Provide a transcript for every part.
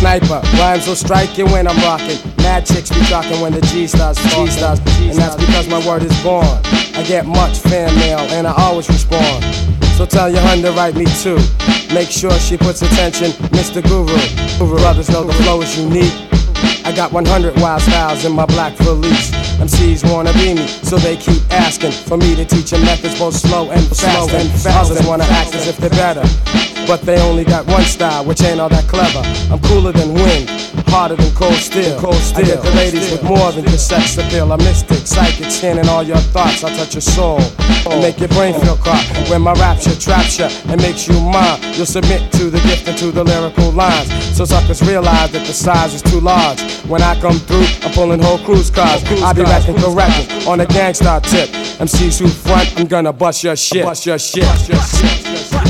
sniper, rhymes will strike you when I'm rocking. Mad chicks be talking when the G starts, and that's because my word is born. I get much fan mail and I always respond. So tell your hun to write me too. Make sure she puts attention, Mr. Guru. Brothers know the flow is unique. I got 100 wild styles in my black valise. MCs wanna be me, so they keep asking for me to teach them methods both slow and fast. Others wanna act as if they're better, but they only got one style, which ain't all that clever. I'm cooler than wind, harder than cold steel. I get the ladies with more than just sex appeal. I'm mystic, psychic, scanning all your thoughts. I touch your soul and make your brain feel caught. When my rapture traps you and makes you mine, you'll submit to the gift and to the lyrical lines. So suckers realize that the size is too large. When I come through, I'm pulling whole cruise cars. I be rapping correctly on a gangsta tip. MCs who front, I'm gonna bust your shit. Bust your shit. Bust your shit.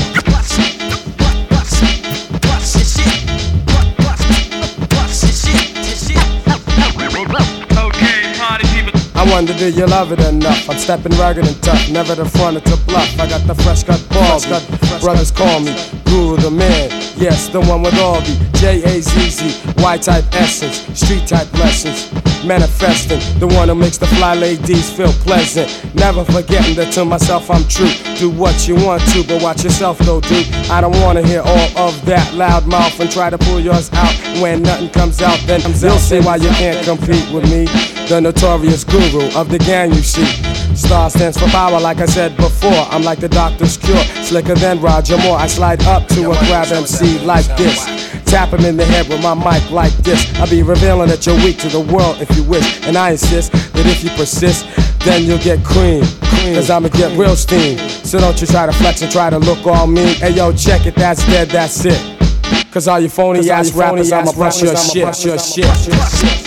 I wonder, do you love it enough? I'm stepping rugged and tough, never the front or to bluff. I got the fresh cut balls, brothers call me Guru the man. Yes, the one with all the J-A-Z-Z, Y-type essence, street type lessons. Manifesting, the one who makes the fly ladies feel pleasant. Never forgetting that to myself I'm true. Do what you want to, but watch yourself though, dude. I don't wanna hear all of that loud mouth and try to pull yours out. When nothing comes out, then you'll see why you can't compete with me. The notorious guru of the gang, you see. STAR stands for power, like I said before. I'm like the doctor's cure, slicker than Roger Moore. I slide up to a grab MC like this, tap him in the head with my mic like this. I'll be revealing that you're weak to the world if you wish. And I insist that if you persist, then you'll get cream. Cause I'ma get real steam. So don't you try to flex and try to look all mean. Hey yo, check it, that's dead, that's it. Cause all you phony ass rappers, I'ma brush your shit.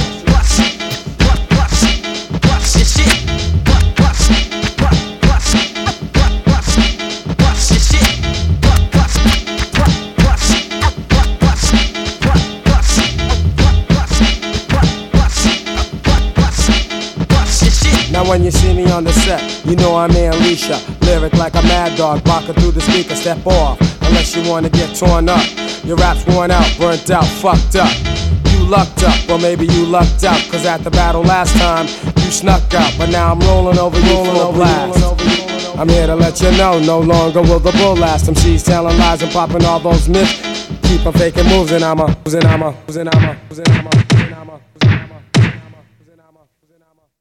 Now when you see me on the set, you know I'm Alicia. Lyric like a mad dog, barking through the speaker, step off. Unless you wanna get torn up. Your rap's worn out, burnt out, fucked up. You lucked up, or maybe you lucked out. Cause at the battle last time, you snuck out. But now I'm rolling over you full of blast. I'm here to let you know, no longer will the bull last. MCs telling lies and popping all those myths. Keep on faking moves and I'm a